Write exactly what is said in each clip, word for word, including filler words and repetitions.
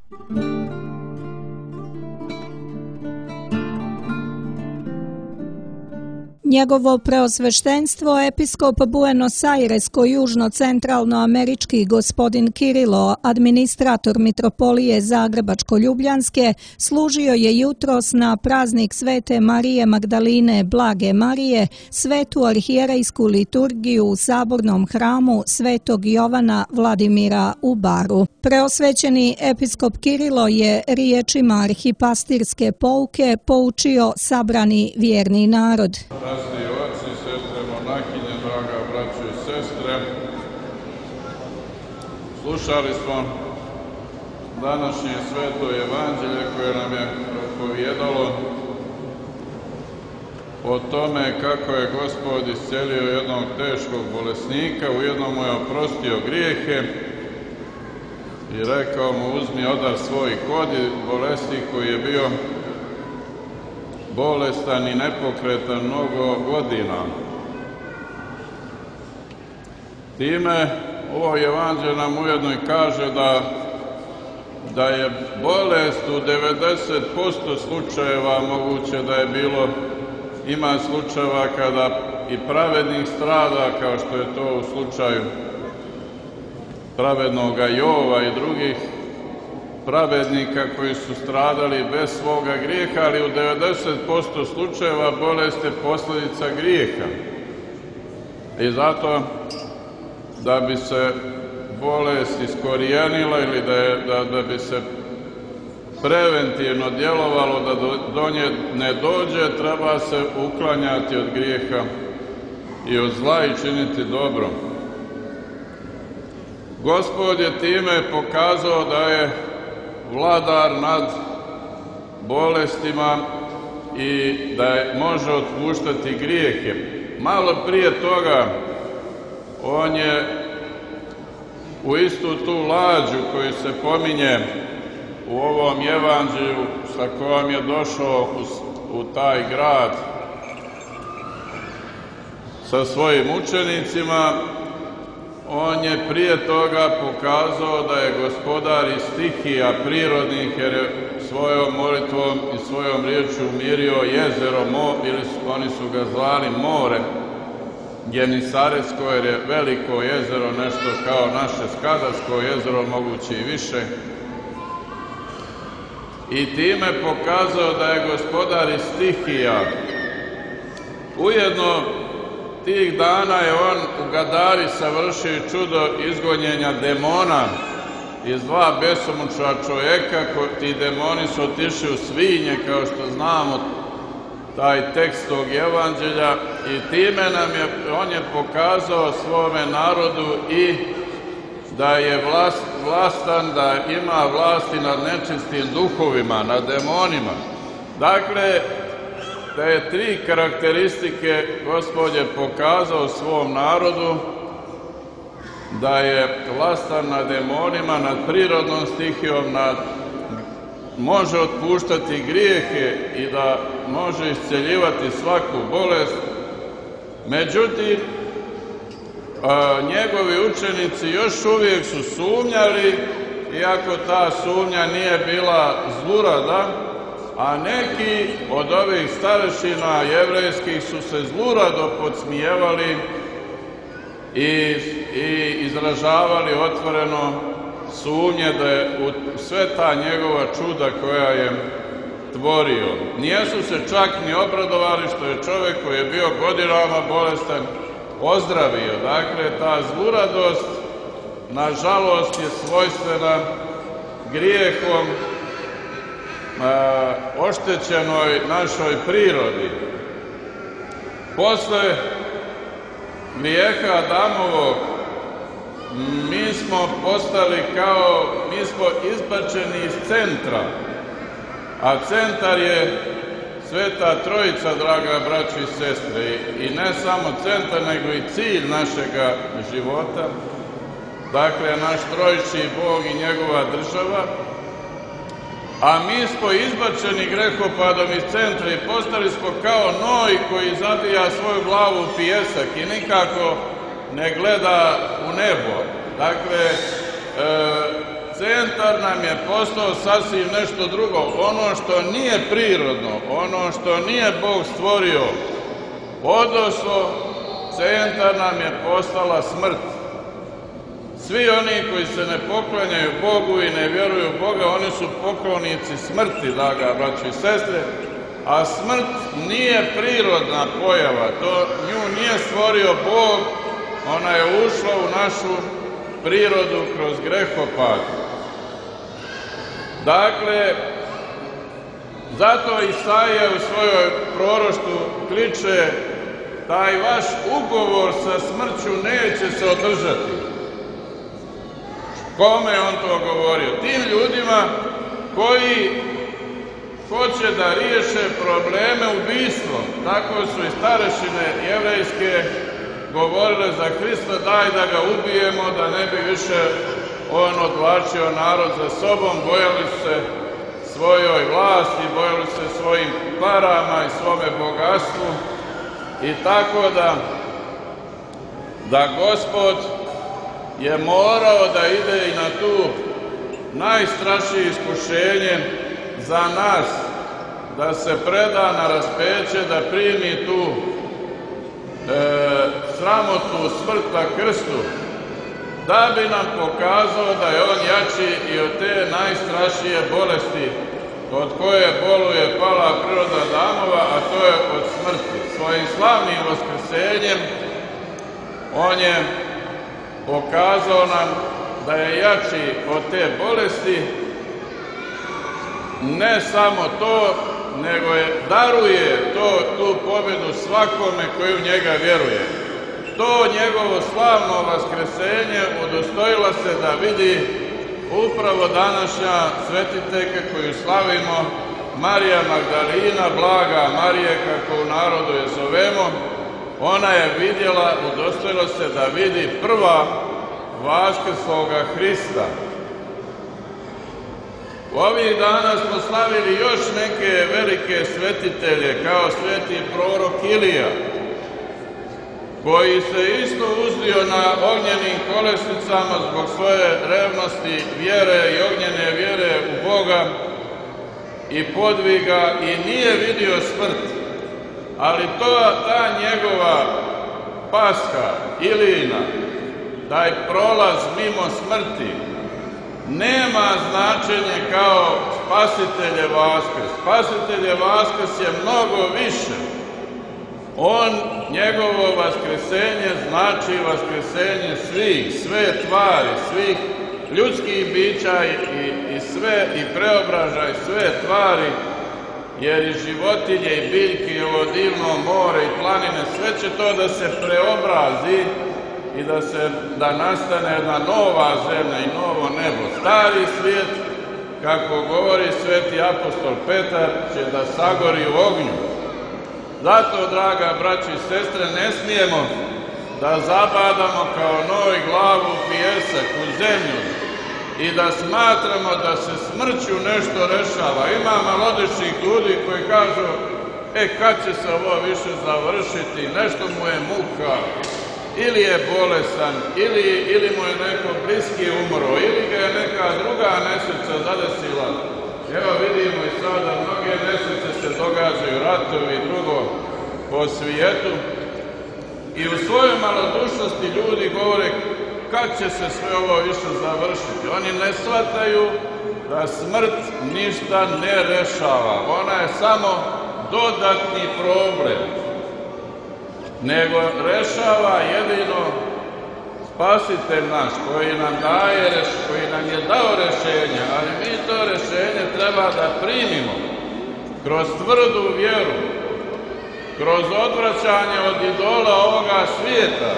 Njegovo preosveštenstvo episkop Buenos-Airesko-južno-centralnoamerički gospodin Kirilo, administrator mitropolije Zagrebačko-Ljubljanske, služio je jutros na praznik Svete Marije Magdaline Blage Marije, svetu arhijerejsku liturgiju u sabornom hramu Svetog Jovana Vladimira u Baru. Preosvećeni episkop Kirilo je riječima arhipastirske pouke poučio sabrani vjerni narod. Razni oci, sestre monahinje, draga braćo i sestre, slušali smo današnje sveto evanđelje koje nam je propovijedalo o tome kako je Gospod iscelio jednog teškog bolesnika, ujedno mu je oprostio grijehe i rekao mu: uzmi odar svoj, hodi. Bolesnik koji je bio bolestan i nepokretan mnogo godina. Time ovo evanđelje nam ujedno i kaže da, da je bolest u devedeset posto slučajeva moguće da je bilo, ima slučajeva kada i pravednik strada, kao što je to u slučaju pravednoga Jova i drugih pravednika koji su stradali bez svoga grijeha, ali u devedeset posto slučajeva bolest je posljedica grijeha. I zato da bi se bolest iskorijenila ili da, je, da, da bi se preventivno djelovalo da do, do nje ne dođe, treba se uklanjati od grijeha i od zla i činiti dobro. Gospod je time pokazao da je vladar nad bolestima i da je, može otpuštati grijehe. Malo prije toga on je u istu tu lađu koju se pominje u ovom evanđelju sa kojom je došao u, u taj grad sa svojim učenicima, on je prije toga pokazao da je gospodar i stihija prirodnih, jer je svojom molitvom i svojom riječju umirio jezero, mo, ili su, oni su ga zvali more, Genisaretsko, jer je veliko jezero, nešto kao naše Skadarsko jezero, moguće i više. I time pokazao da je gospodar i stihija. Ujedno, tih dana je on u Gadari savršio čudo izgonjenja demona iz dva besomučna čovjeka. Ti demoni su otišli u svinje, kao što znamo taj tekst tog evanđelja, i time nam je, on je pokazao svome narodu i da je vlast, vlastan, da ima vlasti nad nečistim duhovima, nad demonima. Dakle, da je tri karakteristike Gospod je pokazao svom narodu: da je vlastan nad demonima, nad prirodnom stihijom, nad, može otpuštati grijehe i da može isceljivati svaku bolest. Međutim, a, njegovi učenici još uvijek su sumnjali, iako ta sumnja nije bila zlurada, a neki od ovih starešina jevrejskih su se zlurado podsmijevali i, i izražavali otvoreno sumnje da je u sve ta njegova čuda koja je tvorio. Nijesu se čak ni obradovali što je čovjek koji je bio godinama bolestan ozdravio. Dakle, ta zluradost, nažalost, je svojstvena grijehom a, oštećenoj našoj prirodi. Posle grijeha Adamovog mi smo postali kao, mi smo izbačeni iz centra, a centar je Sveta Trojica, draga braći i sestre, i ne samo centar, nego i cilj našega života. Dakle, naš trojični Bog i njegova država, a mi smo izbačeni grehopadom iz centra i postali smo kao noj koji zabija svoju glavu u pijesak i nikako ne gleda u nebo. Dakle, e, centar nam je postao sasvim nešto drugo. Ono što nije prirodno, ono što nije Bog stvorio, odnosno centar nam je postala smrt. Svi oni koji se ne poklanjaju Bogu i ne vjeruju u Boga, oni su poklonici smrti, draga braćo i sestre, a smrt nije prirodna pojava, to nju nije stvorio Bog, ona je ušla u našu prirodu kroz grehopad. Dakle, zato Isaija u svojoj proroštvu kliče: taj vaš ugovor sa smrću neće se održati. Kome je on to govorio? Tim ljudima koji hoće da riješe probleme ubistvom. Tako su i starešine jevrejske govorile za Hrista: daj da ga ubijemo, da ne bi više on odvlačio narod za sobom. Bojali se svojoj vlasti, bojali se svojim parama i svome bogatstvu. I tako da, da Gospod je morao da ide i na tu najstrašnije iskušenje za nas, da se preda na raspeće, da primi tu e, sramotnu smrt na krstu, da bi nam pokazao da je on jači i od te najstrašnije bolesti od koje boluje pala priroda Adamova, a to je od smrti. Svojim slavnim vaskrsenjem on je pokazao nam da je jači od te bolesti. Ne samo to, nego je daruje to, tu pobjedu svakome koji u njega vjeruje. To njegovo slavno vaskrsenje udostojila se da vidi upravo današnja svetiteljka koju slavimo, Marija Magdalina, blaga Marije, kako u narodu je zovemo. Ona je vidjela, udostojila se da vidi prva vaskrsloga Hrista. Ovih dana smo slavili još neke velike svetitelje, kao sveti prorok Ilija, koji se isto uzdio na ognjenim kolesnicama zbog svoje revnosti, vjere i ognjene vjere u Boga i podviga, i nije vidio smrt. Ali to, ta njegova paska, Ilijina, taj prolaz mimo smrti, nema značenje kao spasitelje Vaskrs. Spasitelje Vaskrs je mnogo više. On, njegovo vaskrsenje znači vaskrsenje svih, sve tvari, svih ljudskih bića i, i sve, i preobražaj sve tvari, jer i životinje i biljke i ovo divno more i planine, sve će to da se preobrazi i da se, da nastane jedna nova zemlja i novo nebo. Stari svijet, kako govori sveti apostol Petar, će da sagori u ognju. Zato, draga braći i sestre, ne smijemo da zabadamo kao noj glavu u pijesak, u zemlju, i da smatramo da se smrću nešto rešava. Ima malodešnih ljudi koji kažu: e, kad će se ovo više završiti, nešto mu je muka, ili je bolesan, ili, ili mu je neko bliski umro, ili ga je neka druga nesreća zadesila. Evo vidimo i sada, mnoge nesreće se događaju, ratovi i drugo po svijetu. I u svojoj malodušnosti ljudi govore: kad će se sve ovo više završiti? Oni ne shvataju da smrt ništa ne rešava. Ona je samo dodatni problem. Nego rešava jedino Spasitelj naš, koji nam daje, koji nam je dao rešenje, ali mi to rešenje treba da primimo kroz tvrdu vjeru, kroz odvraćanje od idola ovoga svijeta.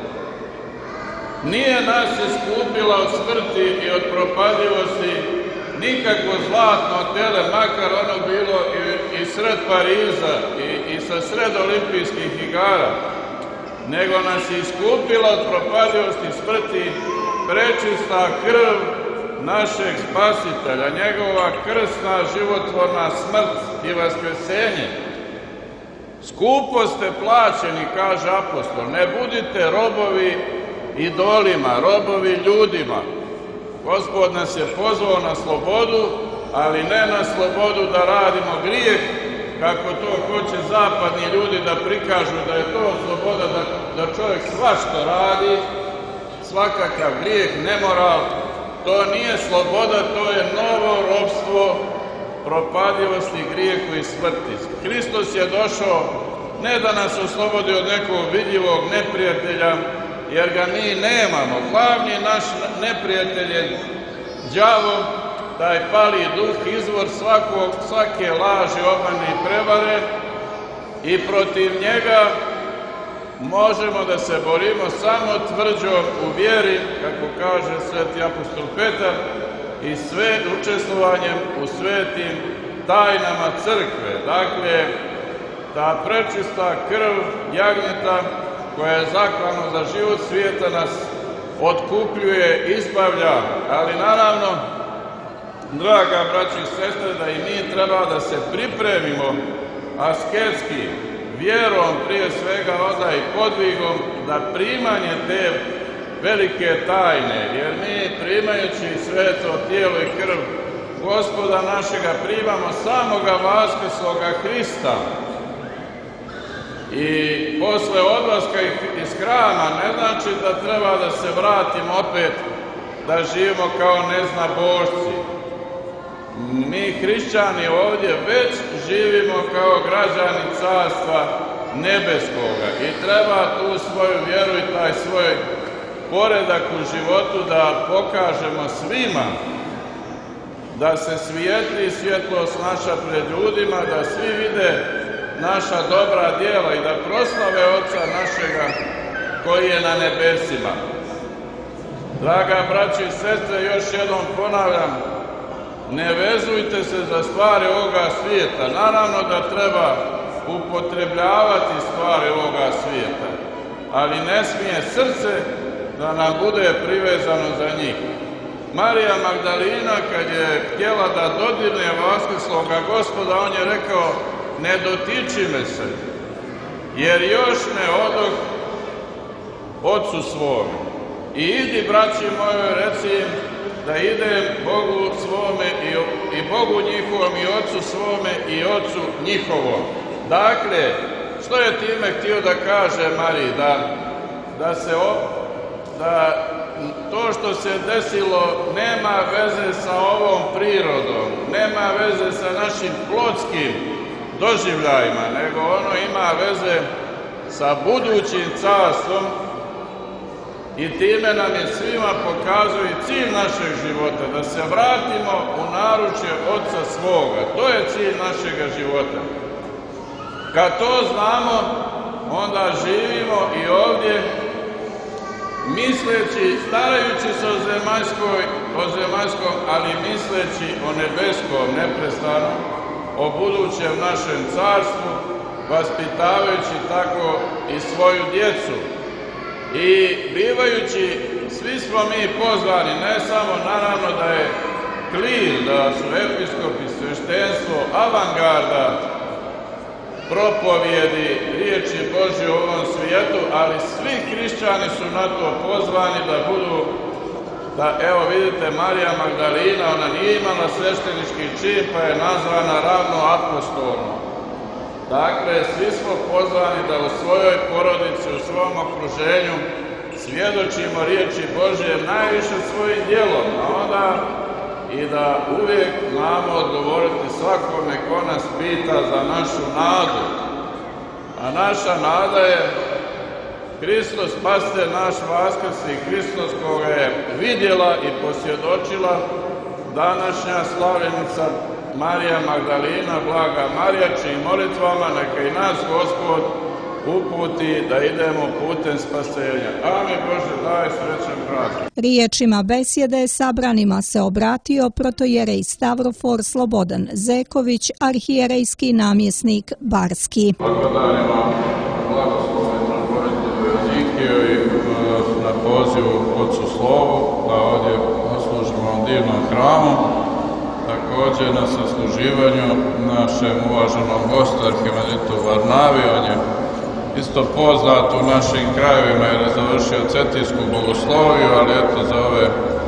Nije nas iskupila od smrti i od propadljivosti nikakvo zlatno tele, makar ono bilo i, i sred Pariza i, i sa sred olimpijskih igara, nego nas je iskupila od propadljivosti smrti prečista krv našeg Spasitelja, njegova krsna životvorna smrt i vaskrsenje. Skupo ste plaćeni, kaže apostol, ne budite robovi idolima, robovi ljudima, Gospod nas je pozvao na slobodu, ali ne na slobodu da radimo grijeh, kako to hoće zapadni ljudi da prikažu da je to sloboda, da, da čovjek svašta radi, svakakav grijeh, nemoral. To nije sloboda, to je novo ropstvo propadljivosti, grijehu i smrti. Hristos je došao ne da nas oslobodi od nekog vidljivog neprijatelja, jer ga mi nemamo. Glavni naš neprijatelj je đavo, taj pali duh, izvor svakog, svake laži, obmane i prevare, i protiv njega možemo da se borimo samo tvrđom u vjeri, kako kaže sveti apostol Petar, i sve učestvovanjem u svetim tajnama crkve. Dakle, ta prečista krv jagnjeta koja je zaklana za život svijeta nas otkupljuje, izbavlja, ali naravno, draga braći i sestre, da i mi treba da se pripremimo asketski, vjerom prije svega, onda i podvigom, da primanje te velike tajne, jer mi primajući sveto tijelo i krv Gospoda našega primamo samoga vaskrsloga Hrista. I posle odlaska iz hrama ne znači da treba da se vratimo opet da živimo kao neznabošci. Mi hrišćani ovdje već živimo kao građani carstva nebeskoga i treba tu svoju vjeru i taj svoj poredak u životu da pokažemo svima, da se svijetli svjetlost naša pred ljudima, da svi vide naša dobra djela i da proslave Oca našega koji je na nebesima. Draga braći i sestre, još jednom ponavljam, ne vezujte se za stvari ovoga svijeta. Naravno da treba upotrebljavati stvari ovoga svijeta, ali ne smije srce da nam bude privezano za njih. Marija Magdalina, kad je htjela da dodirne vaskrsloga Gospoda, on je rekao: ne dotiči me se, jer još ne odoh Ocu svome. I idi, braći moji, reci im da idem Bogu svome i, i Bogu njihovom i Ocu svome i Ocu njihovom. Dakle, što je time htio da kaže Mariji? Da, da se o, da to što se desilo nema veze sa ovom prirodom, nema veze sa našim plotskim doživljajima, nego ono ima veze sa budućim carstvom, i time nam je svima pokazuje cilj našeg života, da se vratimo u naručje Oca svoga. To je cilj našega života. Kad to znamo, onda živimo i ovdje misleći, starajući se o zemaljskoj, o zemaljskom, ali misleći o nebeskom neprestano, o budućem našem carstvu, vaspitavajući tako i svoju djecu. I bivajući, svi smo mi pozvani, ne samo naravno da je klir, da su episkopi, sveštenstvo, avangarda propovjedi riječi Božje u ovom svijetu, ali svi hrišćani su na to pozvani da budu, da evo vidite, Marija Magdalina, ona nije imala sveštenički čin, pa je nazvana ravno apostolom. Dakle, svi smo pozvani da u svojoj porodici, u svom okruženju svjedočimo riječi Božje najviše svojim djelom, a onda i da uvijek znamo odgovoriti svakome ko nas pita za našu nadu. A naša nada je Hristos, Spasitelj naš vaskrsli, Hristos koga je vidjela i posvjedočila današnja slavljenica Marija Magdalina, blaga Marija, čijim molitvama neka i nas Gospod uputi da idemo putem spasenja. Amin. Bože, daj srećan praznik. Riječima besjede sabranima se obratio protojerej Stavrofor Slobodan Zeković, arhijerejski namjesnik Barski. Blagodarimo blagoslovenu metropolitu Jozikiju i na pozivu Otcu Slovu da ovdje poslužimo ovom divnom hramu. Također na sasluživanju našem uvaženom gostu arhimandritu Varnavi. On je isto poznat u našim krajevima jer je završio Cetinsku bogosloviju, ali eto za ove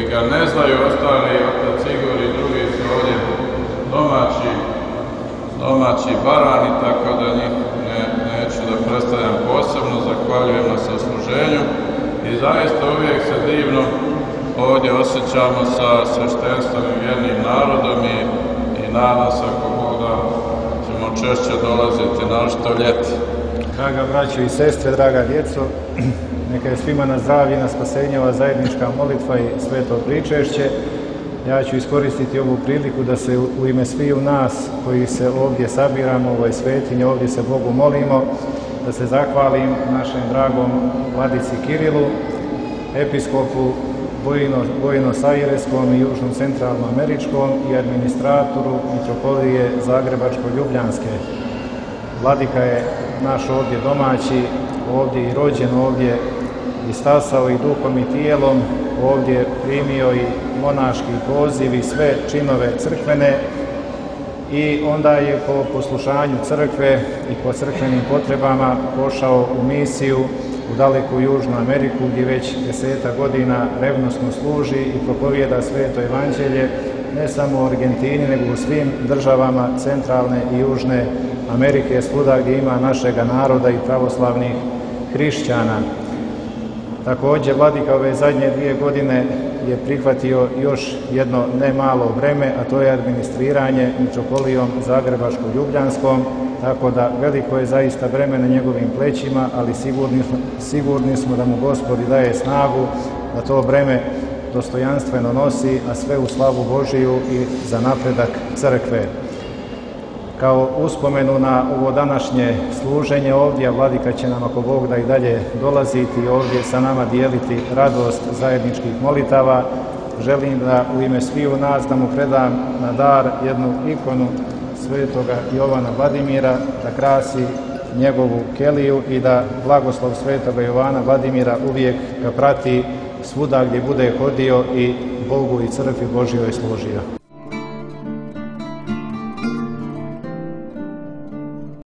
koji ga ne znaju, ostali otac Igor i drugi su ovdje domaći, domaći barani, tako da njih ne, neću da predstavljam posebno, zahvaljujem na sasluženju i zaista uvijek se divno ovdje osjećamo sa sveštenstvom i vjernim narodom i, i nadam se ako Bog da ćemo češće dolaziti naročito ljeti. Draga braćo i sestre, draga djeco, neka je svima na zdravlje i na spasenje ova zajednička molitva i sveto pričešće. Ja ću iskoristiti ovu priliku da se u ime sviju nas koji se ovdje sabiramo u ovoj svetinji, ovdje se Bogu molimo, da se zahvalim našem dragom vladici Kirilu, episkopu Buenos Aireskom i Južnom centralno američkom i administratoru mitropolije Zagrebačko-ljubljanske. Vladika je naš ovdje domaći, ovdje i rođen, ovdje i stasao i duhom i tijelom, ovdje primio i monaški poziv i sve činove crkvene i onda je po poslušanju crkve i po crkvenim potrebama pošao u misiju u daleku Južnu Ameriku gdje već deseta godina revnosno služi i propovijeda sveto evanđelje ne samo u Argentini nego u svim državama centralne i Južne Amerike, svuda gdje ima našega naroda i pravoslavnih hrišćana. Također, vladika ove zadnje dvije godine je prihvatio još jedno ne malo breme, a to je administriranje mitropolijom Zagrebačko-ljubljanskom, tako da veliko je zaista breme na njegovim plećima, ali sigurni, sigurni smo da mu Gospod daje snagu da to breme dostojanstveno nosi, a sve u slavu Božiju i za napredak crkve. Kao uspomenu na ovo današnje služenje ovdje, a vladika će nam ako Bog da i dalje dolaziti i ovdje sa nama dijeliti radost zajedničkih molitava, želim da u ime sviju nas da mu predam na dar jednu ikonu svetoga Jovana Vladimira, da krasi njegovu keliju i da blagoslov svetoga Jovana Vladimira uvijek ga prati svuda gdje bude hodio i Bogu i crkvi Božjoj služio.